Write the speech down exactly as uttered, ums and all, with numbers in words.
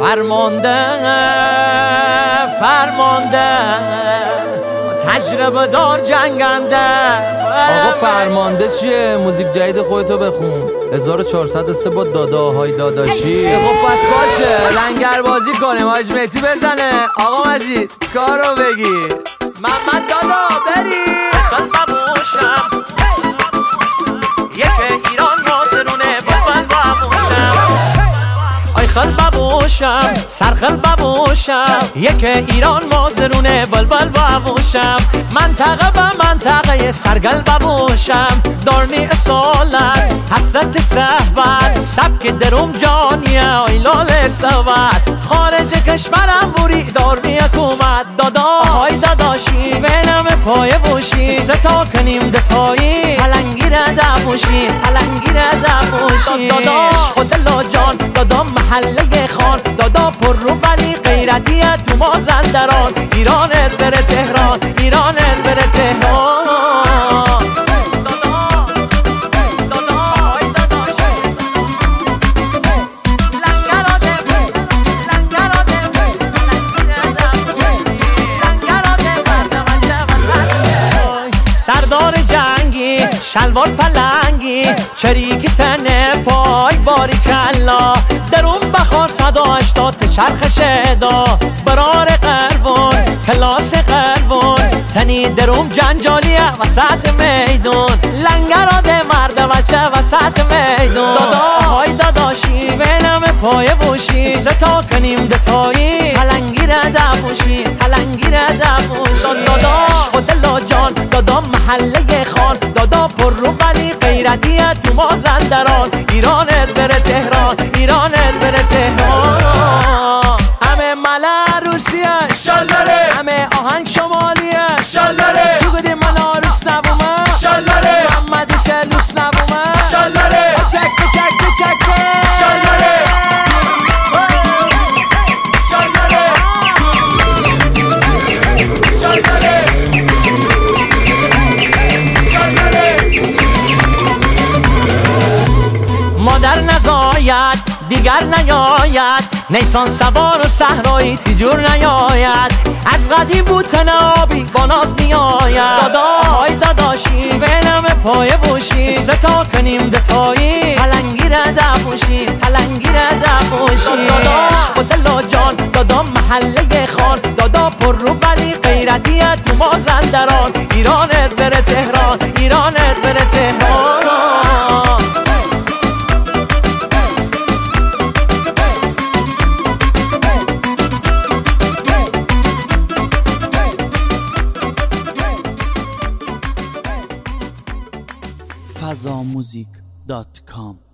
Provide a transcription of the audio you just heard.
فرمانده فرمانده تجربه دار جنگنده. آقا فرمانده چیه؟ موزیک جدید خودتو بخون. هزار و چهارصد و سه با داداهای داداشی. خب پس باشه لنگر بازی کنیم. حاج مهدی بزنه. آقا مجید کارو بگیر. محمد دادا بری ببوشم یک ایران ناصرونه بلبل ببوشم. آی خل ببوشم سرخل ببوشم یک ایران مازرونه بلبل ببوشم. منطقه به منطقه سرگل ببوشم. دارنی اصالت حسرت صحبت سبک دروم جانیه آی لال صحبت. خارج کشورم بوری دارنی حکومت. دادا های داداشی بینم پای بوشی ستا کنیم دتایی پلنگی را دبوشی پلنگی را دبوشی. داداش خود لاجان دادا محله خان دادا پر رو بلی غیرتیه تو مازندران. ایرانت بره تهران ایرانت بره تهران. سردار جنگی شلوار پلنگی چریکی تنه پای باری کلا درون بخار صدا اشتاد چرخ شدا. برار قربون کلاس قربون تنی درون جنجالیه وسط میدون. لنگراده مرد بچه وسط میدون. دادا های داداشی بینم پای بوشی ستا کنیم دتایی پلنگی را دبوشی پلنگی را دبوشی. داداش خود لاجان دادا محله خان دادا پر رو بلی غیرتیه تو مازندران. ایرانت بره تهران ایرانت بره تهران. همه ملا روسیه شالره همه آهنگ شمالیه شالره تو گدی ملا روس نبومه شالره محمد سلوس نبومه شالره چک چک چک شالره شالره شالره مادر نزاید دیگر نیاید نیسان سوار و صحرایی تیجور نیاید. از قدیم بود تنابی با ناز میآید. دادا های داداشی بینم پای بوشی ستا کنیم دتایی پلنگی را دبوشی پلنگی را دبوشی. داداش خود لاجان دادا محله خان دادا پر رو بلی غیرتیه تو مازندران. ایرانت بره تهران ایرانت بره تهران. فضا موزیک دات کام